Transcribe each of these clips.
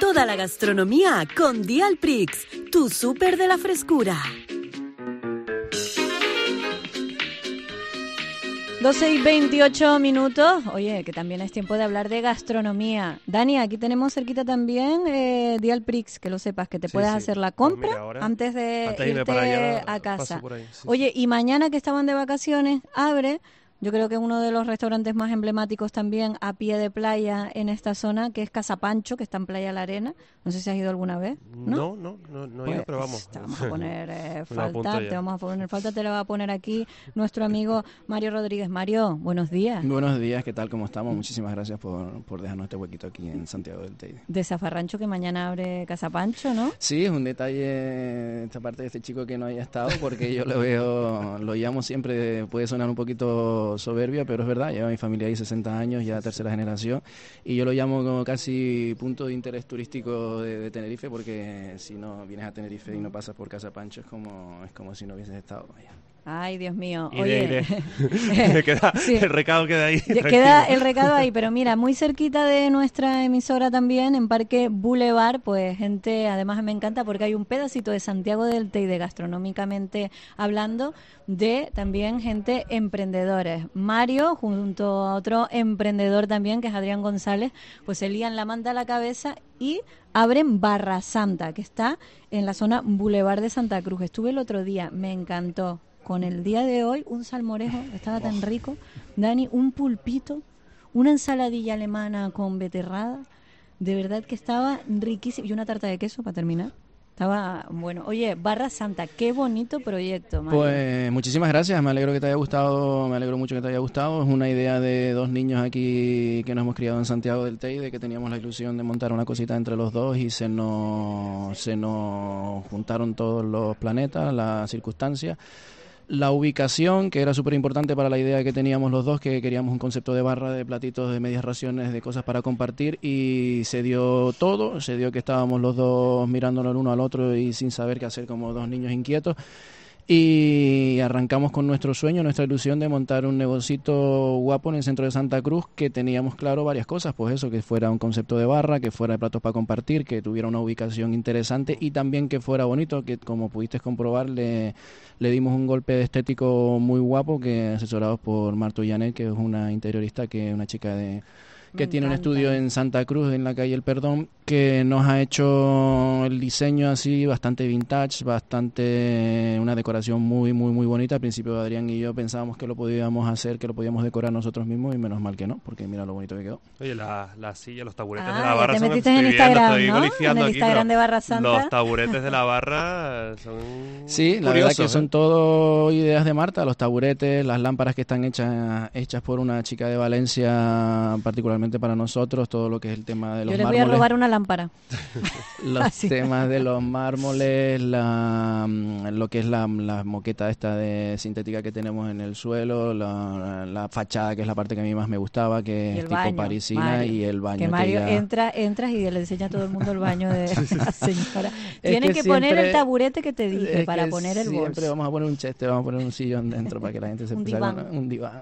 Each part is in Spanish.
toda la gastronomía con Dialprix, tu súper de la frescura. 12:28. Oye, que también es tiempo de hablar de gastronomía. Dani, aquí tenemos cerquita también Dialprix, que lo sepas, que te puedas hacer la compra antes de irte para allá, a casa. por ahí, Oye, y mañana que estaban de vacaciones, abre, yo creo que uno de los restaurantes más emblemáticos también a pie de playa en esta zona, que es Casa Pancho, que está en Playa La Arena. No sé si has ido alguna vez. No he ido, pero vamos. Te vamos a poner falta, te lo va a poner aquí nuestro amigo Mario Rodríguez. Mario, buenos días. Buenos días, ¿qué tal? ¿Cómo estamos? Muchísimas gracias por dejarnos este huequito aquí en Santiago del Teide. De Zafarrancho, que mañana abre Casa Pancho, ¿no? Sí, es un detalle esta parte de este chico que no haya estado, porque yo lo llamo siempre, puede sonar un poquito soberbia, pero es verdad, lleva mi familia ahí 60 años, ya tercera generación, y yo lo llamo como casi punto de interés turístico de Tenerife, porque si no vienes a Tenerife y no pasas por Casa Pancho es como si no hubieses estado allá. Ay, Dios mío. Iré. Sí. El recado queda ahí. Queda el recado ahí, pero mira, muy cerquita de nuestra emisora también, en Parque Boulevard, pues gente, además me encanta porque hay un pedacito de Santiago del Teide gastronómicamente hablando, de también gente emprendedores. Mario, junto a otro emprendedor también, que es Adrián González, pues se lían la manta a la cabeza y abren Barra Santa, que está en la zona Boulevard de Santa Cruz. Estuve el otro día, me encantó. Con el día de hoy, un salmorejo, estaba tan rico. Dani, un pulpito, una ensaladilla alemana con beterrada, de verdad que estaba riquísimo. Y una tarta de queso para terminar. Estaba bueno. Oye, Barra Santa, qué bonito proyecto, Mario. Pues muchísimas gracias, me alegro que te haya gustado, me alegro mucho que te haya gustado. Es una idea de dos niños aquí que nos hemos criado en Santiago del Teide, que teníamos la ilusión de montar una cosita entre los dos y se nos juntaron todos los planetas, las circunstancias. La ubicación, que era súper importante para la idea que teníamos los dos, que queríamos un concepto de barra, de platitos, de medias raciones, de cosas para compartir, y se dio todo, se dio que estábamos los dos mirándonos el uno al otro y sin saber qué hacer, como dos niños inquietos, y arrancamos con nuestro sueño, nuestra ilusión de montar un negocito guapo en el centro de Santa Cruz, que teníamos claro varias cosas, pues eso, que fuera un concepto de barra, que fuera de platos para compartir, que tuviera una ubicación interesante y también que fuera bonito, que como pudiste comprobar le dimos un golpe de estético muy guapo, que asesorados por Marta Llanet, que es una interiorista, que es una chica que tiene un estudio en Santa Cruz, en la calle El Perdón, que nos ha hecho el diseño así bastante vintage, una decoración muy muy muy bonita. Al principio Adrián y yo pensábamos que lo podíamos hacer, que lo podíamos decorar nosotros mismos, y menos mal que no, porque mira lo bonito que quedó. Oye, la silla, los taburetes de la barra te son... metiste en Instagram, ¿no? En el Instagram de Barra Santa. Los taburetes de la barra son sí, la verdad que son todo ideas de Marta, los taburetes, las lámparas que están hechas por una chica de Valencia, particularmente para nosotros, todo lo que es el tema de los mármoles. Yo les voy a robar una lámpara. Los temas de los mármoles, lo que es la moqueta esta de sintética que tenemos en el suelo, la fachada, que es la parte que a mí más me gustaba, que es tipo baño, parisina, Mario, y el baño. Que Mario entras y le enseña a todo el mundo el baño de la señora. Tienen que poner el taburete que te dije para poner el bolso. Siempre vamos a poner un cheste, vamos a poner un sillón dentro para que la gente se empiece a un diván.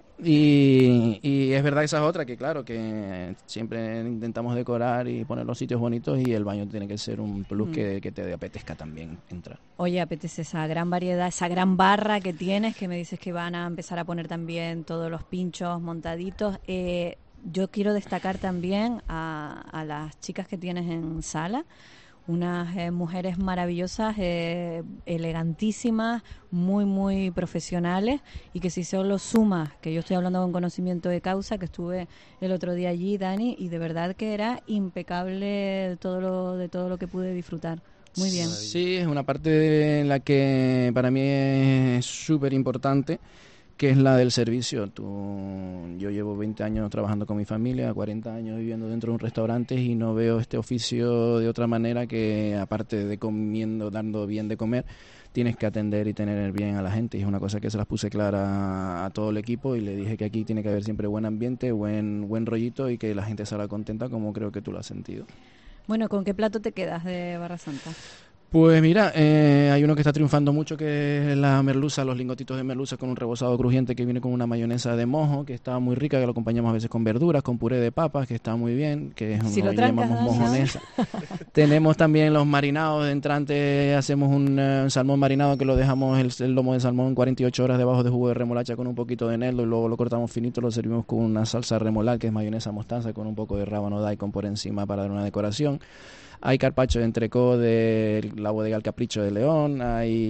Y es verdad, esa es otra, que claro, que siempre intentamos decorar y poner los sitios bonitos, y el baño tiene que ser un plus que te apetezca también entrar. Oye, apetece esa gran variedad, esa gran barra que tienes, que me dices que van a empezar a poner también todos los pinchos montaditos. Yo quiero destacar también a las chicas que tienes en sala, unas mujeres maravillosas, elegantísimas, muy muy profesionales, y que si solo sumas, que yo estoy hablando con conocimiento de causa, que estuve el otro día allí, Dani, y de verdad que era impecable de todo lo que pude disfrutar. Muy bien. Sí, es una parte en la que para mí es súper importante, que es la del servicio. Yo llevo 20 años trabajando con mi familia, 40 años viviendo dentro de un restaurante, y no veo este oficio de otra manera que, aparte de comiendo, dando bien de comer, tienes que atender y tener bien a la gente, y es una cosa que se las puse clara a todo el equipo, y le dije que aquí tiene que haber siempre buen ambiente, buen rollito, y que la gente salga contenta, como creo que tú lo has sentido. Bueno, ¿con qué plato te quedas de Barra Santa? Pues mira, hay uno que está triunfando mucho, que es la merluza, los lingotitos de merluza con un rebozado crujiente que viene con una mayonesa de mojo, que está muy rica, que lo acompañamos a veces con verduras, con puré de papas, que está muy bien, que es Si lo lo trancas, llamamos Dani, mojonesa. Tenemos también los marinados de entrante, hacemos un salmón marinado que lo dejamos el lomo de salmón 48 horas debajo de jugo de remolacha con un poquito de eneldo y luego lo cortamos finito, lo servimos con una salsa remolada que es mayonesa mostaza con un poco de rábano daikon por encima para dar una decoración. Hay carpaccio de entrecot de la bodega El Capricho de León,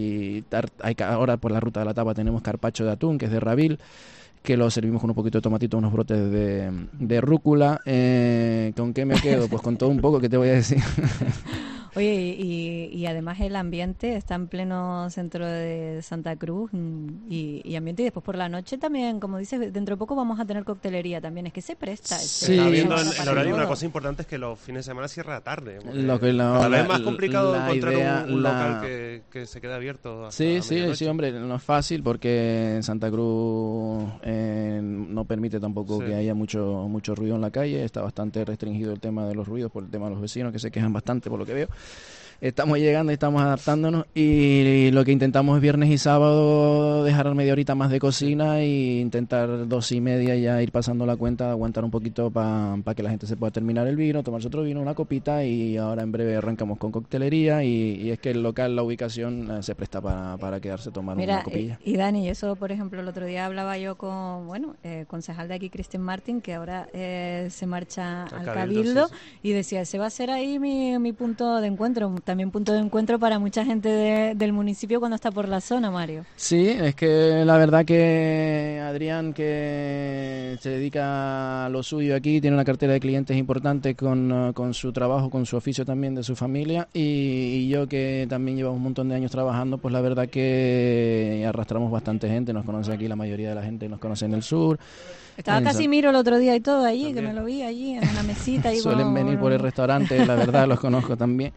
ahora por la ruta de la tapa tenemos carpaccio de atún, que es de Rabil, que lo servimos con un poquito de tomatito, unos brotes de rúcula. ¿Con qué me quedo? Pues con todo un poco, ¿qué te voy a decir? Oye, y además el ambiente está en pleno centro de Santa Cruz y ambiente, y después por la noche también, como dices, dentro de poco vamos a tener coctelería también, es que se presta. Sí. Está viendo el horario, una cosa importante es que los fines de semana cierra tarde. Cada vez es más complicado encontrar un local que se quede abierto hasta Sí, hombre, no es fácil porque Santa Cruz no permite tampoco que haya mucho ruido en la calle, está bastante restringido el tema de los ruidos por el tema de los vecinos que se quejan bastante por lo que veo. Estamos llegando y estamos adaptándonos y lo que intentamos es viernes y sábado dejar media horita más de cocina e intentar 2:30 ya ir pasando la cuenta, aguantar un poquito para que la gente se pueda terminar el vino, tomarse otro vino, una copita y ahora en breve arrancamos con coctelería y es que el local, la ubicación se presta para quedarse a tomar una copilla. Y Dani, eso por ejemplo el otro día hablaba yo con, concejal de aquí, Cristian Martín, que ahora se marcha al Cabildo, sí. Y decía, ese va a ser ahí mi punto de encuentro, también punto de encuentro para mucha gente del municipio cuando está por la zona, Mario. Sí, es que la verdad que Adrián, que se dedica a lo suyo aquí, tiene una cartera de clientes importante con su trabajo, con su oficio también de su familia y yo que también llevo un montón de años trabajando, pues la verdad que arrastramos bastante gente, nos conoce aquí la mayoría de la gente, nos conoce en el sur. Estaba Casimiro el otro día y todo allí, también. Que me lo vi allí en una mesita. Ahí suelen venir por el restaurante, la verdad, los conozco también.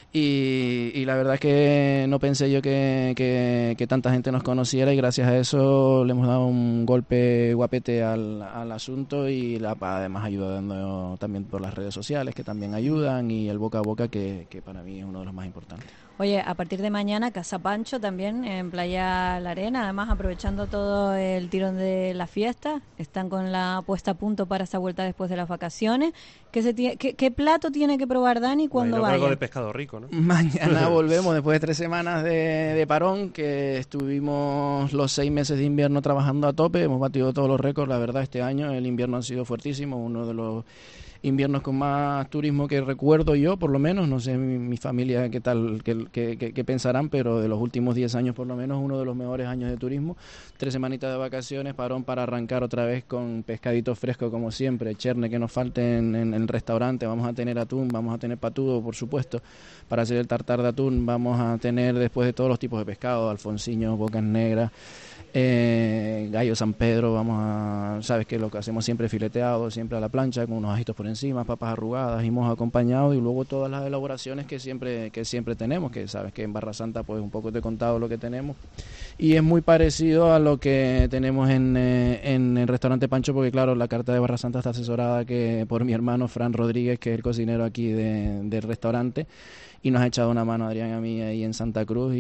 Y la verdad es que no pensé yo que tanta gente nos conociera y gracias a eso le hemos dado un golpe guapete al asunto y además ayudando también por las redes sociales que también ayudan y el boca a boca que para mí es uno de los más importantes. Oye, a partir de mañana Casa Pancho también en Playa La Arena, además aprovechando todo el tirón de la fiesta, están con la puesta a punto para esta vuelta después de las vacaciones. ¿Qué plato tiene que probar Dani cuando vaya? Algo de pescado rico, ¿no? Mañana volvemos después de 3 semanas de parón, que estuvimos los 6 meses de invierno trabajando a tope, hemos batido todos los récords, la verdad este año el invierno ha sido fuertísimo, uno de los inviernos con más turismo que recuerdo yo, por lo menos, no sé mi familia qué tal, qué pensarán, pero de los últimos 10 años por lo menos uno de los mejores años de turismo, 3 semanitas de vacaciones, parón para arrancar otra vez con pescaditos frescos como siempre, cherne que nos falte en el restaurante, vamos a tener atún, vamos a tener patudo por supuesto, para hacer el tartar de atún vamos a tener después de todos los tipos de pescado, alfonciños, bocas negras, gallo San Pedro, sabes que lo que hacemos siempre fileteado, siempre a la plancha con unos ajitos por encima, papas arrugadas y mojo acompañado y luego todas las elaboraciones que siempre tenemos, que sabes que en Barra Santa pues un poco te he contado lo que tenemos y es muy parecido a lo que tenemos en el restaurante Pancho porque claro, la carta de Barra Santa está asesorada por mi hermano Fran Rodríguez, que es el cocinero aquí del restaurante y nos ha echado una mano Adrián y a mí ahí en Santa Cruz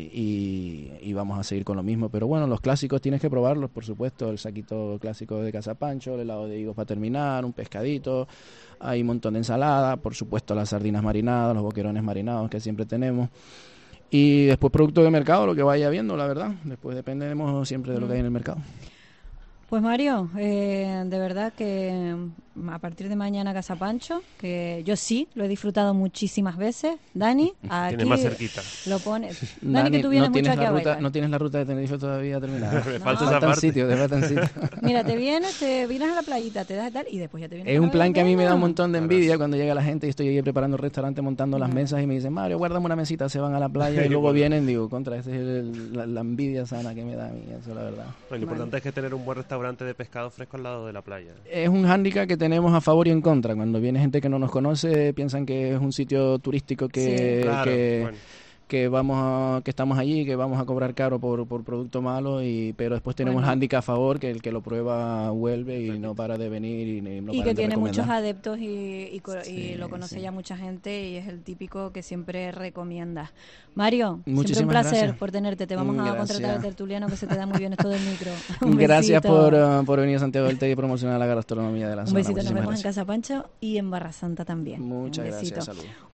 y vamos a seguir con lo mismo, pero bueno, los clásicos tienes que probarlos, por supuesto, el saquito clásico de Casa Pancho, el helado de higos para terminar, un pescadito, hay un montón de ensalada, por supuesto las sardinas marinadas, los boquerones marinados que siempre tenemos y después producto de mercado, lo que vaya viendo, la verdad, después dependemos siempre de lo que hay en el mercado. Pues Mario, de verdad que a partir de mañana Casa Pancho, que yo sí lo he disfrutado muchísimas veces. Dani, aquí tienes más cerquita. Lo pones. Dani, que tú vienes mucho aquí a bailar. No tienes la ruta de Tenerife todavía terminada. Me falta esa parte. Sitio. Mira, te vienes a la playita, te das tal y después ya te vienes. Es un plan que a mí me da un montón de envidia cuando llega la gente y estoy ahí preparando el restaurante, montando las mesas y me dicen, Mario, guárdame una mesita, se van a la playa y luego vienen, digo, esa es la envidia sana que me da a mí, eso la verdad. Lo importante es que tener un buen restaurante de pescado fresco al lado de la playa. Es un hándicap que tenemos a favor y en contra. Cuando viene gente que no nos conoce, piensan que es un sitio turístico que estamos allí, que vamos a cobrar caro por producto malo, pero después tenemos el hándicap a favor, que el que lo prueba vuelve y no para de venir y que tiene muchos adeptos y lo conoce ya mucha gente y es el típico que siempre recomienda. Mario, siempre un placer por tenerte. Te vamos a contratar al tertuliano, que se te da muy bien esto del micro. Gracias por venir a Santiago del Tey y promocionar la gastronomía de la zona. Un besito, nos vemos en Casa Pancho y en Barra Santa también. Muchas gracias, saludos.